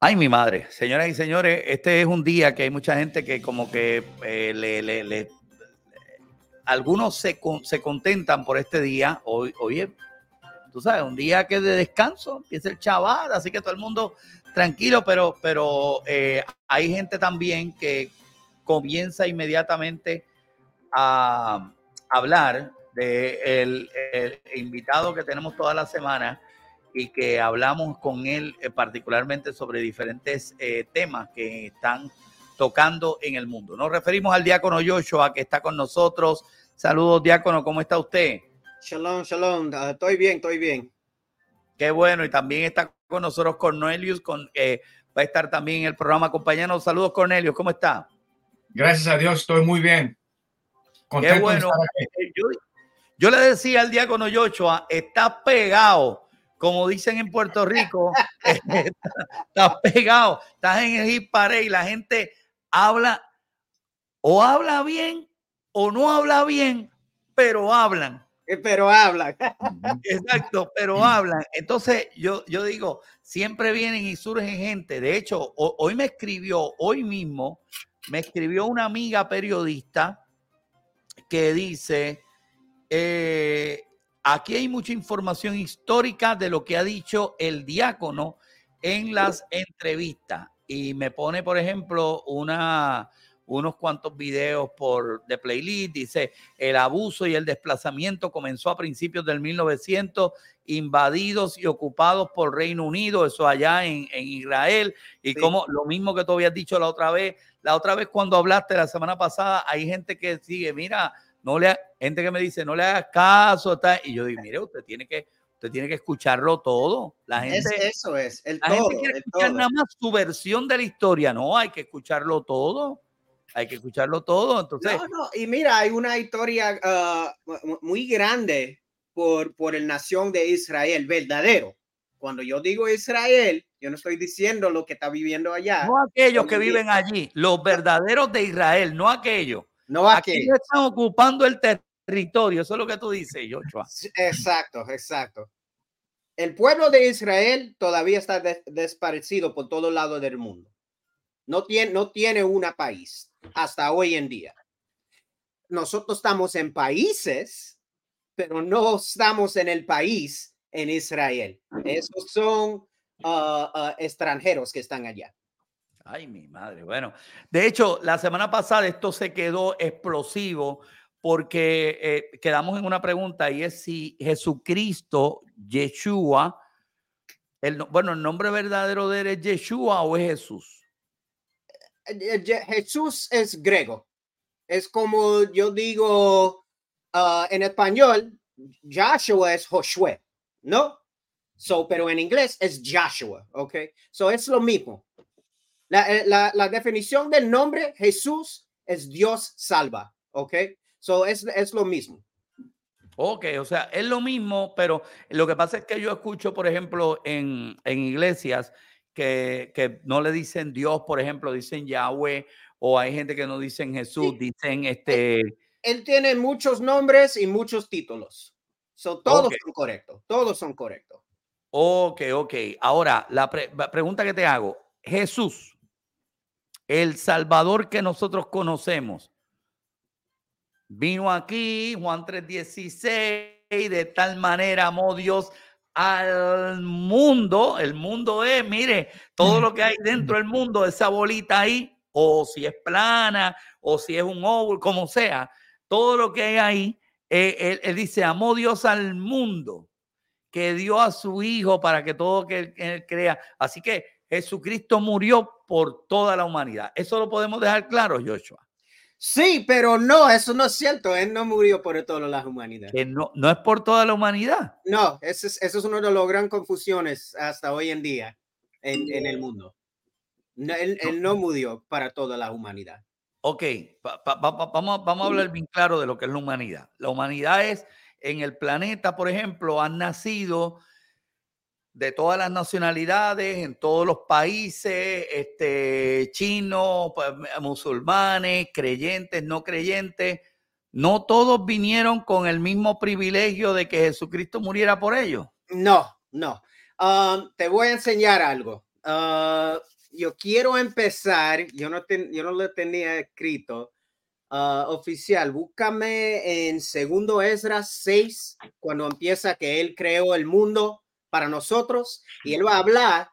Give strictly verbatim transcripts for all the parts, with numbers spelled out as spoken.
Ay, mi madre. Señoras y señores, este es un día que hay mucha gente que como que eh, le, le, le, algunos se, con, se contentan por este día. Hoy, hoy es, tú sabes, un día que es de descanso, empieza el chaval, así que todo el mundo tranquilo, pero, pero eh, hay gente también que comienza inmediatamente a hablar del de invitado que tenemos toda la semana y que hablamos con él eh, particularmente sobre diferentes eh, temas que están tocando en el mundo. Nos referimos al diácono Joshua que está con nosotros. Saludos, diácono, ¿cómo está usted? Shalom, shalom, uh, estoy bien, estoy bien. Qué bueno, y también está con nosotros Cornelius, con, eh, va a estar también en el programa acompañándonos. Saludos, Cornelius, ¿cómo está? Gracias a Dios, estoy muy bien. Contento. Qué bueno. De estar aquí. Yo, yo le decía al diácono Joshua, está pegado, como dicen en Puerto Rico, está, está pegado, estás en el hit parade y la gente habla, o habla bien, o no habla bien, pero hablan. Pero hablan. Exacto, pero hablan. Entonces, yo, yo digo, siempre vienen y surgen gente. De hecho, o, hoy me escribió, hoy mismo, me escribió una amiga periodista que dice, eh, aquí hay mucha información histórica de lo que ha dicho el diácono en las entrevistas. Y me pone, por ejemplo, una... unos cuantos videos por de playlist, dice, el abuso y el desplazamiento comenzó a principios del mil novecientos, invadidos y ocupados por Reino Unido, eso allá en, en Israel, y sí. Como lo mismo que tú habías dicho la otra vez, la otra vez cuando hablaste la semana pasada, hay gente que sigue, mira, no le gente que me dice, no le hagas caso, está, y yo digo, mire, usted tiene que Usted tiene que escucharlo todo. La gente, es, eso es, el la todo. gente quiere el escuchar todo. nada más su versión de la historia. No, hay que escucharlo todo. Hay que escucharlo todo. Entonces, no, no. Y mira, hay una historia uh, muy grande por, por el nación de Israel, verdadero. Cuando yo digo Israel, yo no estoy diciendo lo que está viviendo allá. No aquellos que viven allí, los verdaderos de Israel, no aquellos. No aquellos. Aquellos están ocupando el territorio. Eso es lo que tú dices, Joshua. Exacto, exacto. El pueblo de Israel todavía está des desaparecido por todos lados del mundo. No tiene, no tiene un país hasta hoy en día. Nosotros estamos en países, pero no estamos en el país en Israel. Esos son uh, uh, extranjeros que están allá. Ay, mi madre. Bueno, de hecho, la semana pasada esto se quedó explosivo porque eh, quedamos en una pregunta y es si Jesucristo, Yeshua, el, bueno, el nombre verdadero de él es Yeshua o es Jesús. Jesús es griego. Es como yo digo uh, en español, Joshua es Josué, ¿no? So, pero en inglés es Joshua, ¿ok? So es lo mismo. La, la, la definición del nombre Jesús es Dios salva, ¿ok? So es, es lo mismo. Ok, o sea, es lo mismo, pero lo que pasa es que yo escucho, por ejemplo, en, en iglesias que, que no le dicen Dios, por ejemplo, dicen Yahweh, o hay gente que no dicen Jesús, sí. Dicen este... Él, él tiene muchos nombres y muchos títulos. So, todos okay. son correctos, todos son correctos. Ok, ok. Ahora, la, pre la pregunta que te hago, Jesús, el Salvador que nosotros conocemos, vino aquí, Juan tres dieciséis, de tal manera amó Dios al mundo. El mundo es, mire, todo lo que hay dentro del mundo, esa bolita ahí, o si es plana, o si es un óvulo, como sea, todo lo que hay ahí, eh, él, él dice, amó Dios al mundo, que dio a su hijo para que todo que él, él crea. Así que Jesucristo murió por toda la humanidad. Eso lo podemos dejar claro, Joshua. Sí, pero no, eso no es cierto. Él no murió por toda la humanidad. Que no, no es por toda la humanidad. No, eso es, eso es una de las grandes confusiones hasta hoy en día en, en el mundo. No, él, él no murió para toda la humanidad. Ok, pa, pa, pa, vamos, vamos a hablar bien claro de lo que es la humanidad. La humanidad es, en el planeta, por ejemplo, han nacido de todas las nacionalidades, en todos los países, este, chinos, musulmanes, creyentes, no creyentes. No todos vinieron con el mismo privilegio de que Jesucristo muriera por ellos. No, no. Um, te voy a enseñar algo. Uh, yo quiero empezar, yo no, ten, yo no lo tenía escrito, uh, oficial, búscame en segundo Esdras seis, cuando empieza que él creó el mundo para nosotros, y él va a hablar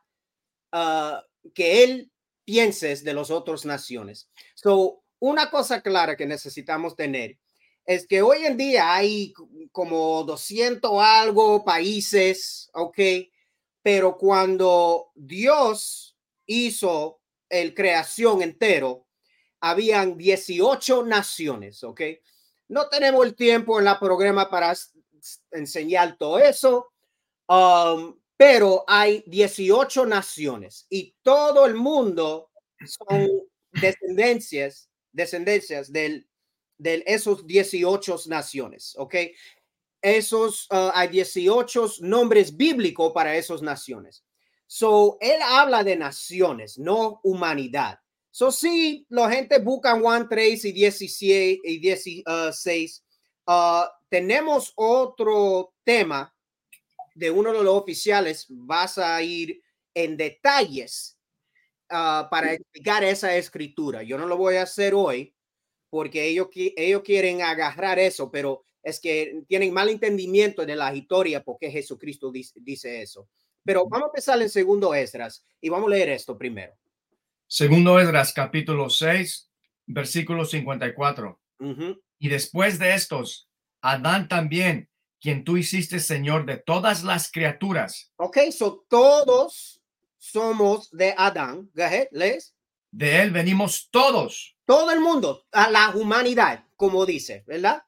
uh, que él pienses de las otras naciones. So, una cosa clara que necesitamos tener es que hoy en día hay como doscientos algo países, ¿ok? Pero cuando Dios hizo el creación entero, habían dieciocho naciones, ¿ok? No tenemos el tiempo en la programa para enseñar todo eso, um, pero hay dieciocho naciones y todo el mundo son descendencias, descendencias del, de esos dieciocho naciones, ¿ok? Esos, uh, hay dieciocho nombres bíblicos para esas naciones. So, él habla de naciones, no humanidad. So, sí, la gente busca Juan tres y dieciséis y dieciséis. Uh, tenemos otro tema de uno de los oficiales. Vas a ir en detalles uh, para explicar esa escritura. Yo no lo voy a hacer hoy porque ellos, ellos quieren agarrar eso, pero es que tienen mal entendimiento de la historia porque Jesucristo dice, dice eso. Pero vamos a empezar en segundo Esdras y vamos a leer esto primero. Segundo Esdras, capítulo seis, versículo cincuenta y cuatro. Uh-huh. Y después de estos, Adán también, quien tú hiciste Señor de todas las criaturas. Ok, so todos somos de Adán. Go ahead, les. De él venimos todos. Todo el mundo, a la humanidad, como dice, ¿verdad?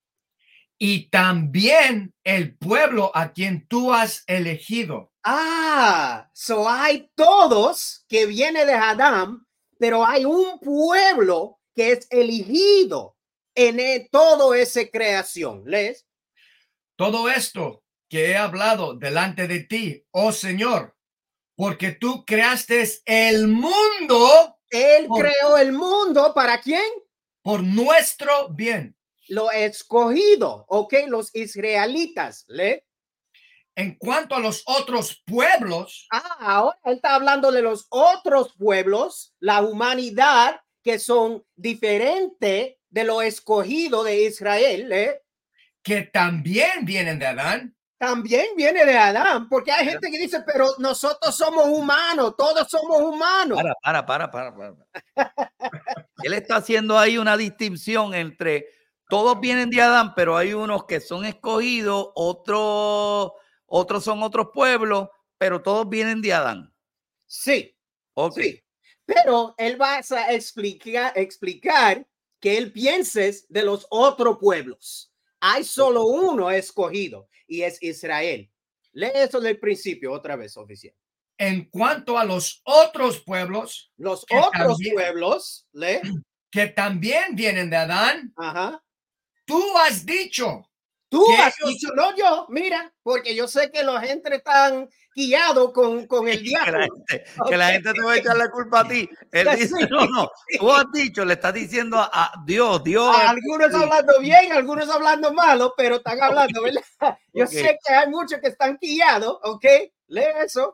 Y también el pueblo a quien tú has elegido. Ah, so hay todos que viene de Adán, pero hay un pueblo que es elegido en el, todo esa creación. ¿Les? Todo esto que he hablado delante de ti, oh Señor, porque tú creaste el mundo. Él por, creó el mundo, ¿para quién? Por nuestro bien. Lo escogido, ok, los israelitas, ¿le? En cuanto a los otros pueblos. Ah, ahora él está hablando de los otros pueblos, la humanidad, que son diferentes de lo escogido de Israel, ¿eh? Que también vienen de Adán. También viene de Adán, porque hay gente que dice, pero nosotros somos humanos, todos somos humanos. Para, para, para, para. para. Él está haciendo ahí una distinción entre todos vienen de Adán, pero hay unos que son escogidos, otros, otros son otros pueblos, pero todos vienen de Adán. Sí. Ok. Sí. Pero él va a explicar, explicar que él piense de los otros pueblos. Hay solo uno escogido y es Israel. Lee eso del principio otra vez, oficial. En cuanto a los otros pueblos, los otros también, pueblos, lee, que también vienen de Adán, ajá. Tú has dicho. Tú has ellos... dicho, no yo, mira, porque yo sé que los gente están guiados con, con el diablo. Que la gente, okay. que la gente te va a echar la culpa a ti. Él sí. dice, no, no, tú has dicho, le estás diciendo a, a Dios, Dios. A algunos sí. hablando bien, algunos hablando malo, pero están hablando, okay. ¿verdad? Yo okay. sé que hay muchos que están guiados, ¿ok? Lee eso.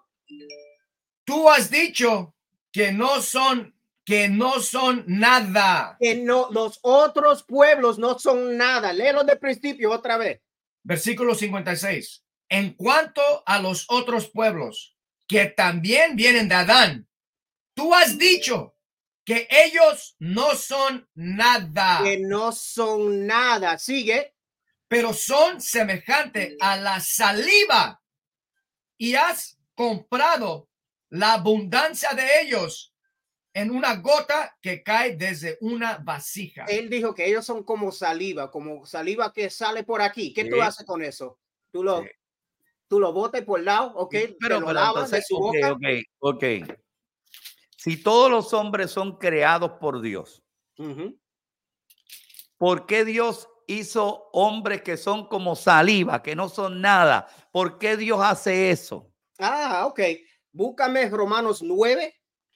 Tú has dicho que no son, que no son nada. Que no, los otros pueblos no son nada. Léelo de principio otra vez. Versículo cincuenta y seis. En cuanto a los otros pueblos que también vienen de Adán, tú has dicho que ellos no son nada. Que no son nada. Sigue. Pero son semejantes a la saliva y has comprado la abundancia de ellos en una gota que cae desde una vasija. Él dijo que ellos son como saliva, como saliva que sale por aquí. ¿Qué sí. tú haces con eso? Tú lo, sí. tú lo botas por el lado, ¿ok? Pero, lo pero entonces, de su okay, boca. ok, ok. Si todos los hombres son creados por Dios, uh-huh. ¿por qué Dios hizo hombres que son como saliva, que no son nada? ¿Por qué Dios hace eso? Ah, ok. Búscame Romanos nueve.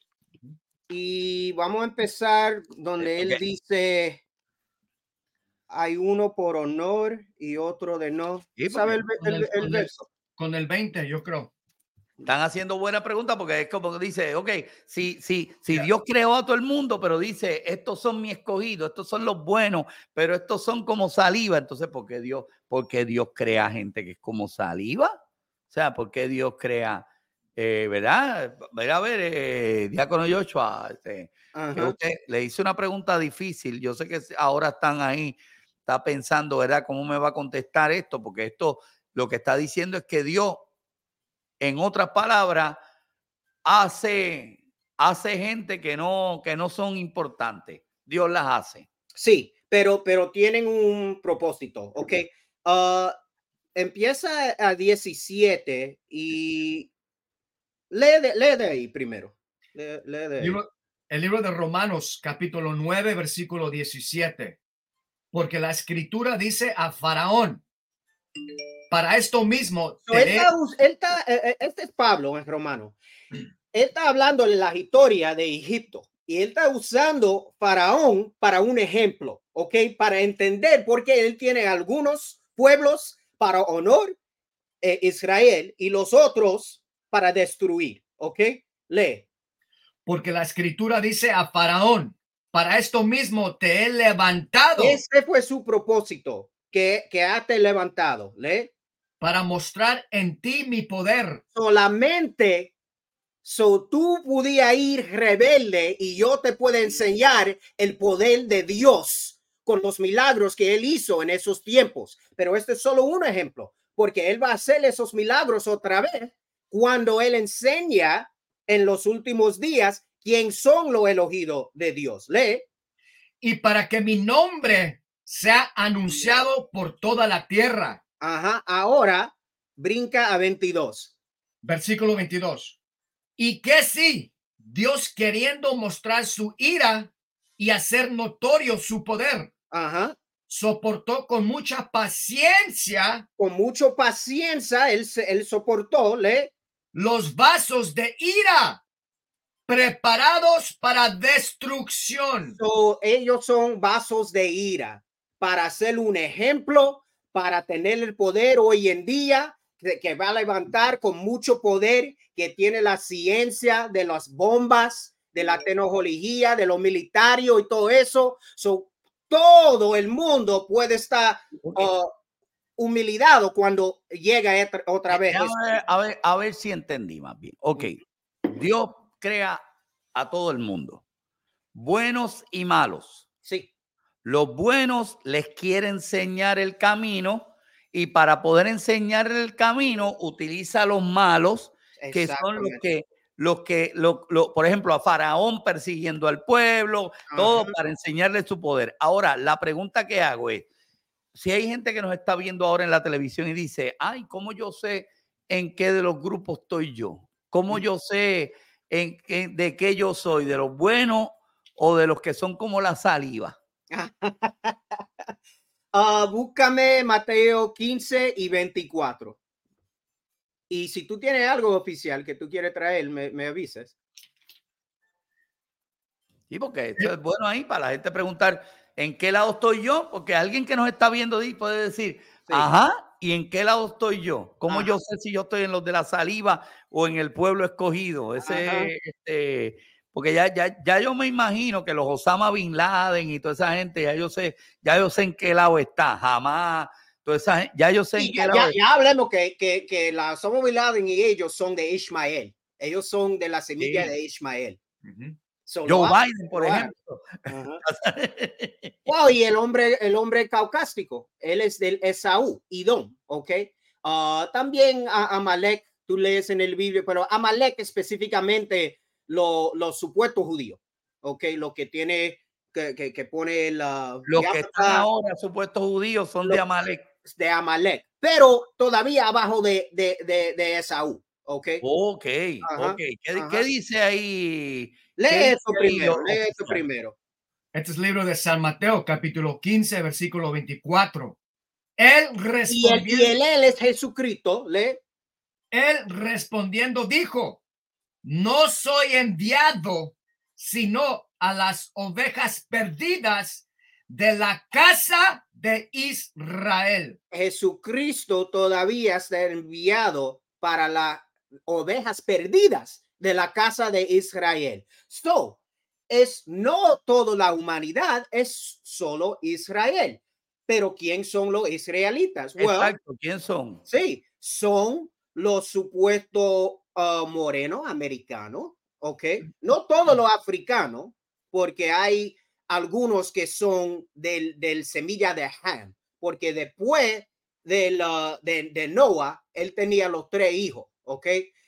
Y vamos a empezar donde él okay. dice, hay uno por honor y otro de no. Sí, ¿Sabe el, el, el, el con verso? El, con el veinte, yo creo. Están haciendo buena pregunta porque es como que dice, ok, si, si, si Yeah. Dios creó a todo el mundo, pero dice, estos son mis escogidos, estos son los buenos, pero estos son como saliva. Entonces, ¿por qué Dios, por qué Dios crea gente que es como saliva? O sea, ¿por qué Dios crea, eh, verdad? Mira, a ver, eh, Diácono Joshua, este, que Ajá. usted le hice una pregunta difícil. Yo sé que ahora están ahí, está pensando, ¿verdad? ¿Cómo me va a contestar esto? Porque esto lo que está diciendo es que Dios, en otras palabras, hace, hace gente que no, que no son importantes. Dios las hace. Sí, pero, pero tienen un propósito, ¿ok? Ah, empieza a diecisiete y lee de, lee de ahí primero. Lee, lee de ahí. Libro- el libro de Romanos, capítulo nueve, versículo diecisiete. Porque la escritura dice a Faraón, para esto mismo So, él te he... está us- él está, eh, eh, este es Pablo, es romano. Él está hablando de la historia de Egipto y él está usando Faraón para un ejemplo, ¿ok? Para entender por qué él tiene algunos pueblos para honor eh, Israel y los otros para destruir, ¿ok? Lee. Porque la escritura dice a Faraón, para esto mismo te he levantado Este fue su propósito, que, que te levantado, lee. para mostrar en ti mi poder. Solamente so tú podías ir rebelde y yo te puedo enseñar el poder de Dios con los milagros que él hizo en esos tiempos. Pero este es solo un ejemplo, porque él va a hacer esos milagros otra vez cuando él enseña en los últimos días quién son los elegidos de Dios. Lee. Y para que mi nombre sea anunciado por toda la tierra. Ajá, ahora brinca a veintidós. Versículo veintidós. Y que sí, Dios queriendo mostrar su ira y hacer notorio su poder, Ajá, soportó con mucha paciencia con mucha paciencia él, se- él soportó, lee. los vasos de ira preparados para destrucción. So, ellos son vasos de ira para ser un ejemplo, para tener el poder hoy en día, que, que va a levantar con mucho poder, que tiene la ciencia de las bombas, de la tecnología, de lo militario y todo eso. So, todo el mundo puede estar Okay. uh, humillado cuando llega otra, otra vez. A ver, a, ver, a ver si entendí más bien. Ok, Dios crea a todo el mundo, buenos y malos. Sí. Los buenos les quiere enseñar el camino y para poder enseñar el camino utiliza a los malos, que son los que, los que lo, lo, por ejemplo, a Faraón persiguiendo al pueblo, Ajá. todo para enseñarle su poder. Ahora, la pregunta que hago es, si hay gente que nos está viendo ahora en la televisión y dice, ay, ¿cómo yo sé en qué de los grupos estoy yo? ¿Cómo yo sé en qué, de qué yo soy? ¿De los buenos o de los que son como la saliva? uh, búscame Mateo quince y veinticuatro. Y si tú tienes algo oficial que tú quieres traer, me, me avises. Sí, porque eso es bueno ahí para la gente preguntar en qué lado estoy yo, porque alguien que nos está viendo puede decir, sí. Ajá, ¿y en qué lado estoy yo? ¿Cómo Ajá. yo sé si yo estoy en los de la saliva o en el pueblo escogido? Ese, este, porque ya, ya, ya yo me imagino que los Osama Bin Laden y toda esa gente, ya yo sé, ya yo sé en qué lado está, jamás. Toda esa, ya yo sé en sí, qué ya, lado ya, está. ya hablemos que, que, que la Osama Bin Laden y ellos son de Ismael. Ellos son de la semilla sí. de Ismael. Uh-huh. So, Joe Biden, por ejemplo. Wow, y el hombre, el hombre caucástico, él es del Esaú, Idón, ¿ok? Uh, también a Amalek, tú lees en el Biblia, pero Amalek específicamente los lo supuestos judíos, ¿ok? Lo que tiene, que, que, que pone la... Los que están ahora supuestos judíos son lo, de Amalek. De Amalek, pero todavía abajo de, de, de, de Esaú, ¿ok? Ok, ajá, ok. ¿Qué, ajá. ¿Qué dice ahí? Lee ¿Qué esto primero, lee esto primero. Este es el libro de San Mateo, capítulo quince, versículo veinticuatro. Él respondiendo, y, el, y él, él es Jesucristo, lee. Él respondiendo dijo, no soy enviado, sino a las ovejas perdidas de la casa de Israel. Jesucristo todavía está enviado para la ovejas perdidas de la casa de Israel. So, es no toda la humanidad, es solo Israel. Pero ¿quién son los israelitas? Well, Exacto, ¿quién son? sí, son los supuestos uh, morenos americanos, ¿ok? No todos los africanos, porque hay algunos que son del, del semilla de Ham, porque después del, uh, de, de Noah, él tenía los tres hijos, ¿ok?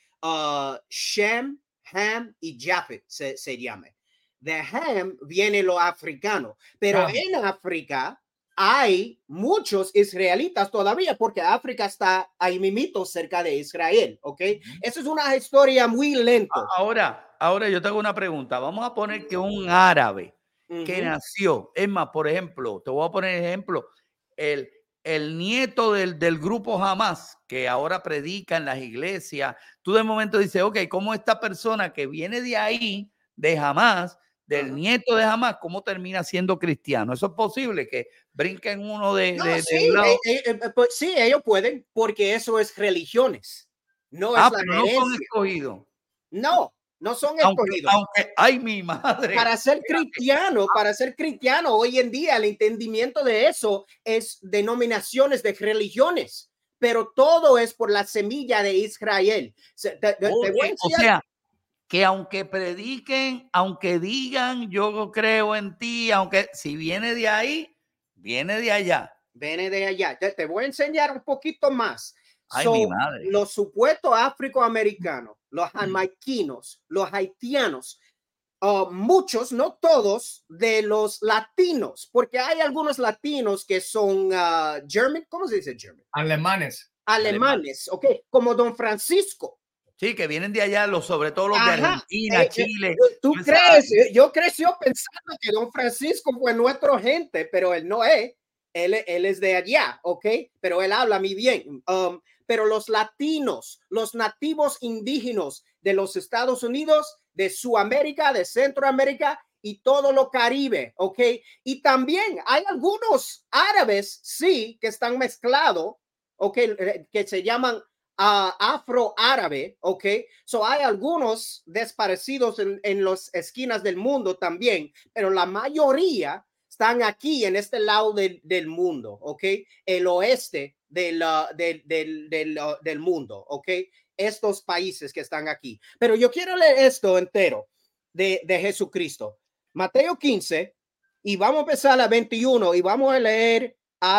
Uh, Shem, Ham y Japheth se, se llama. De Ham viene los africanos, pero Ah. en África hay muchos israelitas todavía, porque África está ahí mismito cerca de Israel, ¿ok? Ujú. Eso es una historia muy lenta. Ahora, ahora yo tengo una pregunta. Vamos a poner que un árabe que Ujú. nació, es más, por ejemplo, te voy a poner ejemplo, el, el nieto del, del grupo Hamas, que ahora predica en las iglesias, tú de momento dices, ok, ¿cómo esta persona que viene de ahí, de Hamas, del Ajá. nieto de Hamas, cómo termina siendo cristiano? ¿Eso es posible que brinquen uno de, No, de, de sí, un lado? eh, eh, eh, pues, sí, ellos pueden, porque eso es religiones, no Ah, es la pero no son herencia. escogidos. No, no son Aunque, escogidos. aunque, ay, mi madre. Para ser cristiano, para ser cristiano, hoy en día el entendimiento de eso es denominaciones de religiones, pero todo es por la semilla de Israel. Se- te- te- te voy a Oye, o enseñar- sea, que aunque prediquen, aunque digan yo creo en ti, aunque si viene de ahí, viene de allá. Viene de allá. Te, te voy a enseñar un poquito más. Ay, mi So, madre. los supuestos afroamericanos, los jamaiquinos, los haitianos, uh, muchos, no todos, de los latinos, porque hay algunos latinos que son uh, German, ¿cómo se dice German? Alemanes. Alemanes, ok, como Don Francisco. Sí, que vienen de allá, los, sobre todo los de Ajá. Argentina, Eh, eh, Chile. ¿Tú esa- crees? Eh, Yo creció pensando que Don Francisco fue nuestro gente, pero él no es. Él, él es de allá, ¿ok? Pero él habla muy bien. Um, pero los latinos, los nativos indígenas de los Estados Unidos, de Sudamérica, de Centroamérica y todo lo Caribe, ¿ok? Y también hay algunos árabes, sí, que están mezclados, ¿ok? Que se llaman uh, afro-árabe, ¿ok? So hay algunos desparecidos en, en las esquinas del mundo también, pero la mayoría están aquí en este lado del, del mundo, ¿ok? El oeste del, uh, del, del, del, uh, del mundo, ¿ok? Estos países que están aquí. Pero yo quiero leer esto entero de, de Jesucristo. Mateo quince, y vamos a empezar a veintiuno y vamos a leer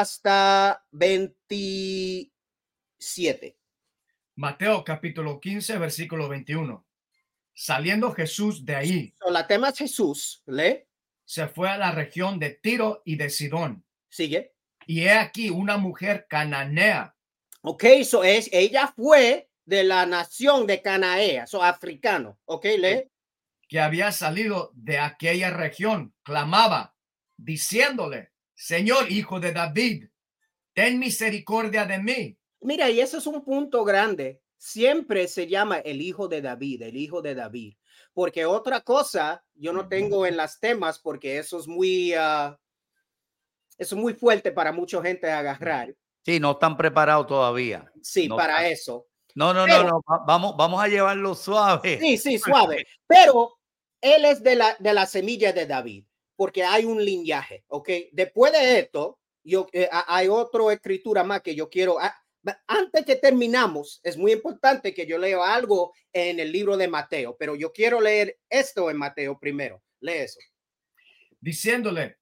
hasta veintisiete. Mateo capítulo quince, versículo veintiuno. Saliendo Jesús de ahí, So, la tema es Jesús, ¿le? se fue a la región de Tiro y de Sidón. Sigue. Y he aquí una mujer cananea. Ok, so es, ella fue de la nación de Canaea, so africano, ok, lee. Que había salido de aquella región, clamaba, diciéndole, Señor, hijo de David, ten misericordia de mí. Mira, y eso es un punto grande. Siempre se llama el hijo de David, el hijo de David, porque otra cosa yo no tengo en las temas, porque eso es muy, uh, eso es muy fuerte para mucha gente agarrar. Sí, no están preparados todavía. Sí, no para están. eso. No, no, Pero, no, no. Vamos, vamos a llevarlo suave. Sí, sí, suave. Pero él es de la, de la semilla de David, porque hay un linaje, ¿ok? Después de esto, yo, eh, hay otra escritura más que yo quiero. Ah, antes que terminamos, es muy importante que yo lea algo en el libro de Mateo, pero yo quiero leer esto en Mateo primero. Lee eso. Diciéndole,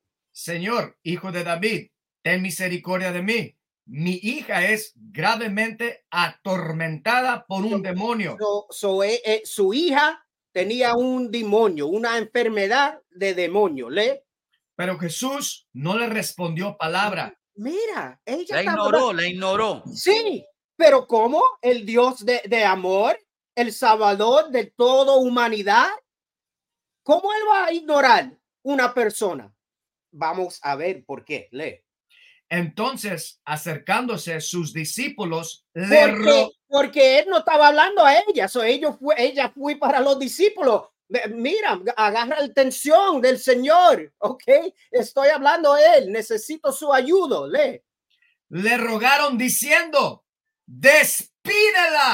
Señor, hijo de David, ten misericordia de mí. Mi hija es gravemente atormentada por un So, demonio. so, so, eh, eh, su hija tenía un demonio, una enfermedad de demonio. Lee. Pero Jesús no le respondió palabra. Mira, ella La está ignoró, la ignoró. Sí, pero ¿cómo? El Dios de, de amor, el Salvador de toda humanidad. ¿Cómo él va a ignorar una persona? Vamos a ver por qué. Lee. Entonces, acercándose sus discípulos, le Porque, ro- porque él no estaba hablando a ella, so ellos fue, ella fue para los discípulos. Mira, agarra la atención del Señor, ¿ok? Estoy hablando a él, necesito su ayuda. Lee. le rogaron diciendo, despídela.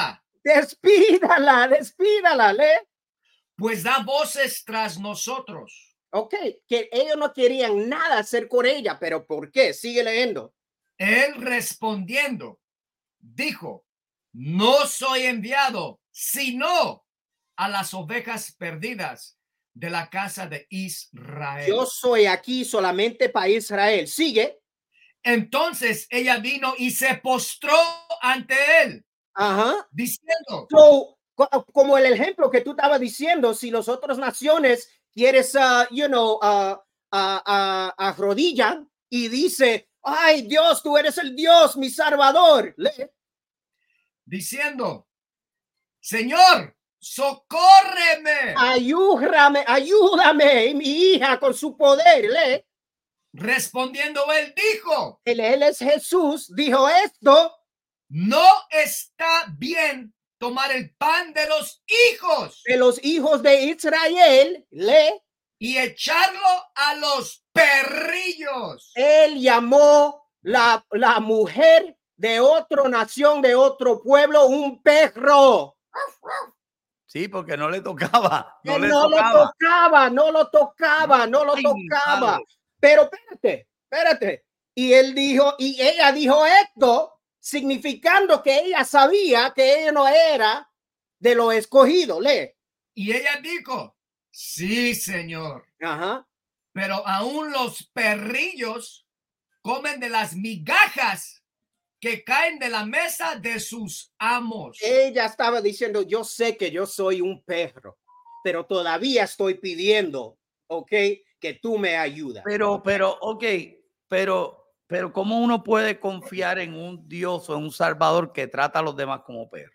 Despídala, despídala, lee. Pues da voces tras nosotros. Ok, que ellos no querían nada hacer con ella, pero ¿por qué? Sigue leyendo. Él respondiendo, dijo, no soy enviado, sino a las ovejas perdidas de la casa de Israel. Yo soy aquí solamente para Israel. Sigue. Entonces ella vino y se postró ante él, Ajá. diciendo, So, co- como el ejemplo que tú estabas diciendo, si las otras naciones quieres, uh, you know, uh, uh, uh, arrodillan y dice, ay Dios, tú eres el Dios, mi Salvador. Lee. diciendo, Señor, socórreme. Ayúdame, ayúdame, mi hija, con su poder. Lee. Respondiendo él dijo, Él, él es Jesús, dijo esto. no está bien tomar el pan de los hijos De los hijos de Israel, lee. y echarlo a los perrillos. Él llamó la, la mujer de otra nación, de otro pueblo, un perro. Sí, porque no le tocaba. No Él le no lo tocaba. tocaba, no lo tocaba, no lo Ay, tocaba. malo. Pero espérate, espérate. Y él dijo, y ella dijo esto, significando que ella sabía que ella no era de lo escogido. Lee. Y ella dijo, sí, Señor, Ajá. pero aún los perrillos comen de las migajas que caen de la mesa de sus amos. Ella estaba diciendo, yo sé que yo soy un perro, pero todavía estoy pidiendo, ok, que tú me ayudas. Pero, pero, ok, pero, pero ¿cómo uno puede confiar en un Dios o en un Salvador que trata a los demás como perros?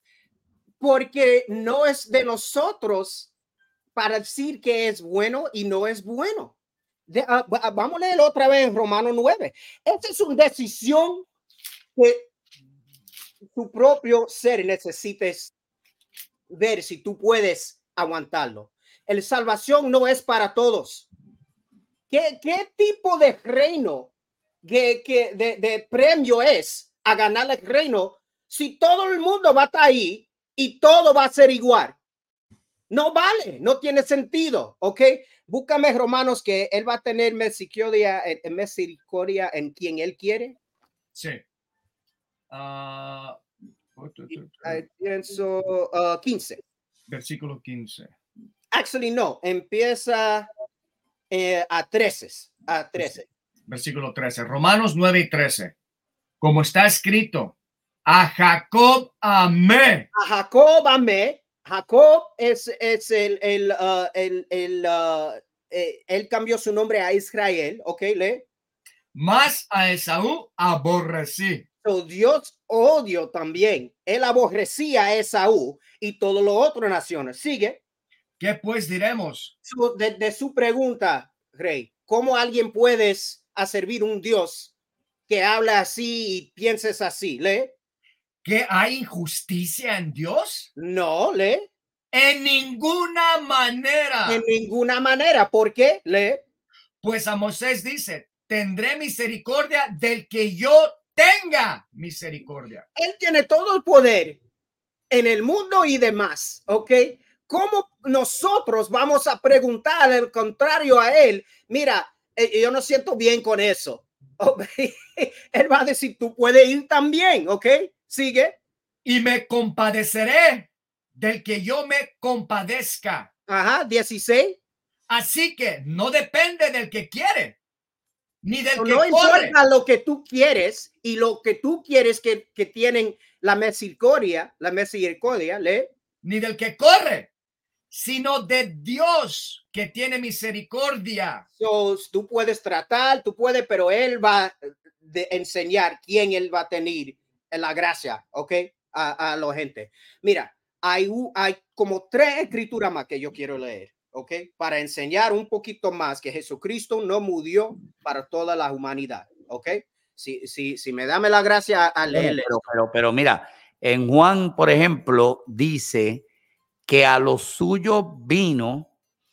Porque no es de nosotros para decir que es bueno y no es bueno. De, uh, vamos a leer otra vez en Romanos nueve. Esta es una decisión que tu propio ser necesites ver si tú puedes aguantarlo. El salvación no es para todos. ¿Qué, qué tipo de reino, que, que de, de premio es a ganar el reino si todo el mundo va a estar ahí y todo va a ser igual? No vale, no tiene sentido, ¿ok? Búscame Romanos que él va a tener misericordia, misericordia en quien él quiere. Sí. Uh, Pienso uh, quince. versículo quince. Actually, no, empieza eh, a trece. A trece. Versículo trece. Romanos nueve y trece. Como está escrito, a Jacob amé. A Jacob amé. Jacob es, es el, el, uh, el, el uh, eh, él cambió su nombre a Israel, ¿ok? Lee. Más a Esaú aborrecí. So, Dios odio también. Él aborrecía a Esaú y todas las otras naciones. Sigue. ¿Qué pues diremos? So, de, de su pregunta, Rey, ¿cómo alguien puedes a servir un Dios que habla así y pienses así? Lee. ¿Que hay injusticia en Dios? No, lee. En ninguna manera. En ninguna manera. ¿Por qué? Lee. Pues a Moisés dice, tendré misericordia del que yo tenga misericordia. Él tiene todo el poder en el mundo y demás, ¿ok? ¿Cómo nosotros vamos a preguntar al contrario a él? Mira, eh, yo no siento bien con eso. Okay. Él va a decir, tú puedes ir también, ¿ok? Sigue. Y me compadeceré del que yo me compadezca. Ajá, dieciséis. Así que no depende del que quiere, ni del No, que no corre. importa lo que tú quieres y lo que tú quieres que, que tienen la misericordia, la misericordia, lee. Ni del que corre, sino de Dios que tiene misericordia. So, tú puedes tratar, tú puedes, pero él va a enseñar quién él va a tener la gracia, ¿ok? A, a la gente. Mira, hay, hay como tres escrituras más que yo quiero leer, ¿ok? Para enseñar un poquito más que Jesucristo no murió para toda la humanidad, ¿ok? Si, si, si me dame la gracia a leerle. Pero, pero, pero mira, en Juan, por ejemplo, dice que a los suyos vino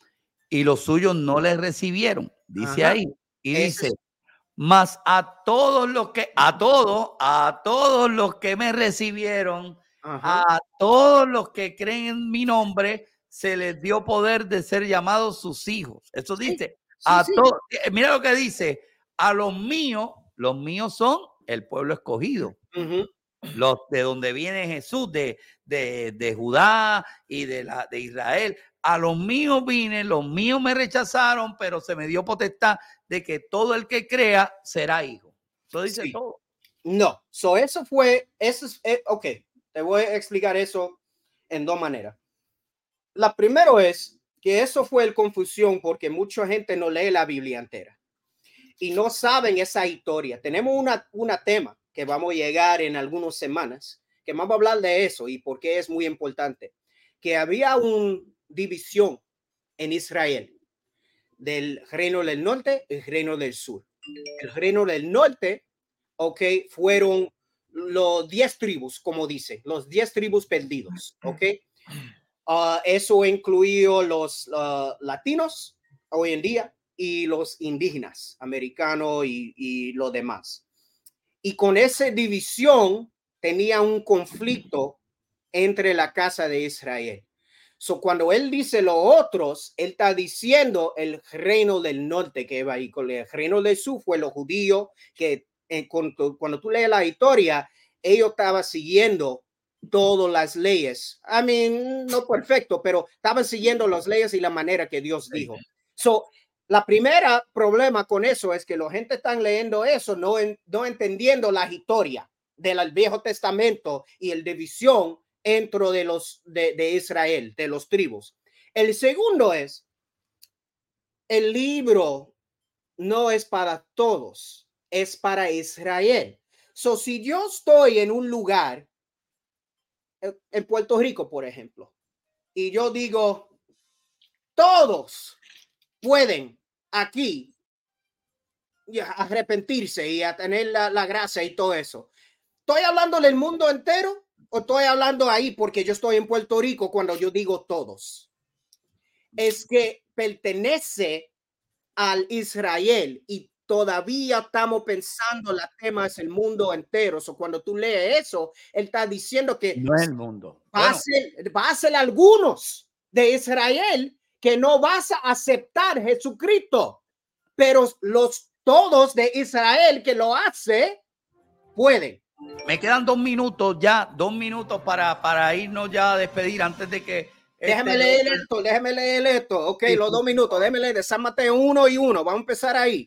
y los suyos no le recibieron. Dice Ajá. ahí. Y Ese dice, mas a todos los que, a todos, a todos los que me recibieron, Ajá. a todos los que creen en mi nombre se les dio poder de ser llamados sus hijos. Eso Sí, dice, sí, a sí. todos, mira lo que dice, a los míos, los míos son el pueblo escogido. Ujú. Los de donde viene Jesús, de, de, de Judá y de, la, de Israel. A los míos vine, los míos me rechazaron, pero se me dio potestad de que todo el que crea será hijo. Eso dice Sí. todo. No, so eso fue, eso es, eh, ok, te voy a explicar eso en dos maneras. La primera es que eso fue el confusión porque mucha gente no lee la Biblia entera y no saben esa historia. Tenemos una, una tema que vamos a llegar en algunas semanas, que vamos a hablar de eso y por qué es muy importante, que había una división en Israel del reino del norte y el reino del sur. El reino del norte, ok, fueron los diez tribus, como dice, los diez tribus perdidos, ok. Uh, eso incluyó los uh, latinos hoy en día y los indígenas americanos y, y los demás. Y con esa división tenía un conflicto entre la casa de Israel. So, cuando él dice los otros, él está diciendo el reino del norte que va ahí, con el reino del sur fue los judíos que eh, cuando, cuando tú lees la historia, ellos estaban siguiendo todas las leyes. I mean, no perfecto, pero estaban siguiendo las leyes y la manera que Dios dijo. So, la primera problema con eso es que la gente está leyendo eso, no, en, no entendiendo la historia del Viejo Testamento y el división dentro de los de, de Israel, de los tribus. El segundo es, el libro no es para todos, es para Israel. So, si yo estoy en un lugar, en Puerto Rico, por ejemplo, y yo digo, todos pueden aquí arrepentirse y a tener la, la gracia y todo eso. ¿Estoy hablando del mundo entero o estoy hablando ahí porque yo estoy en Puerto Rico cuando yo digo todos? Es que pertenece al Israel y todavía estamos pensando la tema es el mundo entero. So, cuando tú lees eso, él está diciendo que no es el mundo. Va, bueno. a ser, va a ser algunos de Israel que no vas a aceptar Jesucristo, pero los todos de Israel que lo hace pueden. Me quedan dos minutos ya, dos minutos para, para irnos ya a despedir antes de que... Déjame este... leer esto, déjame leer esto. Ok, sí, los dos minutos, déjame leer de San Mateo uno y uno. Vamos a empezar ahí.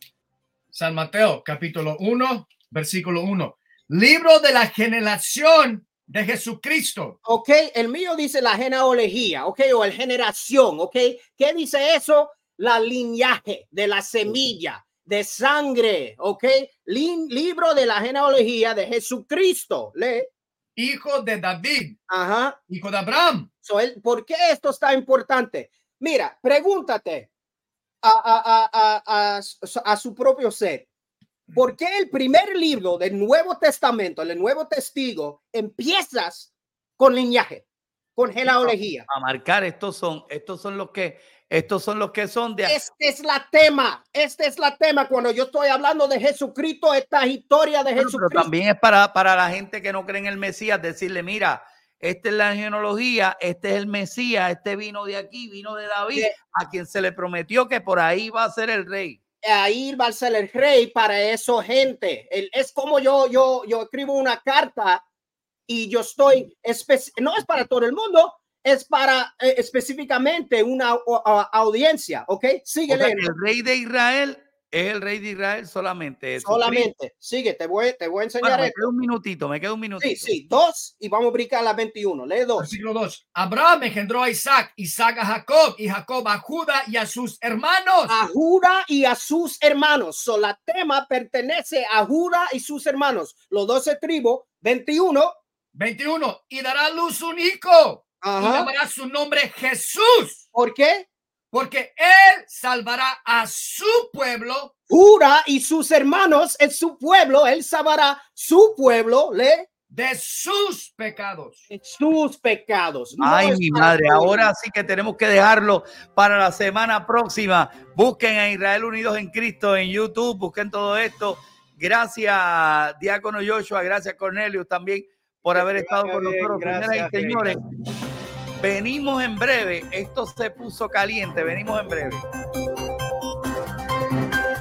San Mateo, capítulo uno, versículo uno. Libro de la generación de Jesucristo. Ok, el mío dice la genealogía, ok, o el generación, ok. ¿Qué dice eso? La linaje de la semilla, de sangre, ok. Lin, libro de la genealogía de Jesucristo. Lee. Hijo de David. Ajá. Hijo de Abraham. So, el, ¿por qué esto está importante? Mira, pregúntate a, a, a, a, a, a su propio ser. ¿Por qué el primer libro del Nuevo Testamento, el Nuevo Testigo, empiezas con linaje, con genealogía? A marcar, estos son, estos son los que, estos son los que son de... Este es la tema, este es la tema cuando yo estoy hablando de Jesucristo, esta historia de Jesucristo. Pero también es para, para la gente que no cree en el Mesías, decirle, mira, esta es la genealogía, este es el Mesías, este vino de aquí, vino de David, ¿qué? A quien se le prometió que por ahí va a ser el rey. Ahí va a ser el rey para eso, gente. El, es como yo, yo, yo escribo una carta y yo estoy, no es para todo el mundo, es para eh, específicamente una uh, uh, audiencia, ¿ok? Sigue o sea, leyendo. El rey de Israel es el rey de Israel solamente. Solamente, sigue, te voy, te voy a enseñar bueno, me esto. queda un minutito, me queda un minutito. Sí, sí, dos y vamos a brincar a la veintiuno. Lee dos. Versículo dos. Abraham engendró a Isaac, Isaac a Jacob y Jacob a Judá y a sus hermanos. A Judá y a sus hermanos. So, la tema pertenece a Judá y sus hermanos. Los doce tribus, veintiuno. veintiuno. Y dará a luz un hijo. Ajá. Y llamará su nombre Jesús. ¿Por qué? Porque él salvará a su pueblo. Judá y sus hermanos en su pueblo. Él salvará su pueblo. ¿Le? De sus pecados. De sus pecados. Ay, no mi madre. Ahora sí que tenemos que dejarlo para la semana próxima. Busquen a Israel Unidos en Cristo en YouTube. Busquen todo esto. Gracias, Diácono Joshua. Gracias, Cornelius, también por haber Que estado vaya con bien, nosotros, gracias, señoras y señores. Reina. Venimos en breve. Esto se puso caliente. Venimos en breve.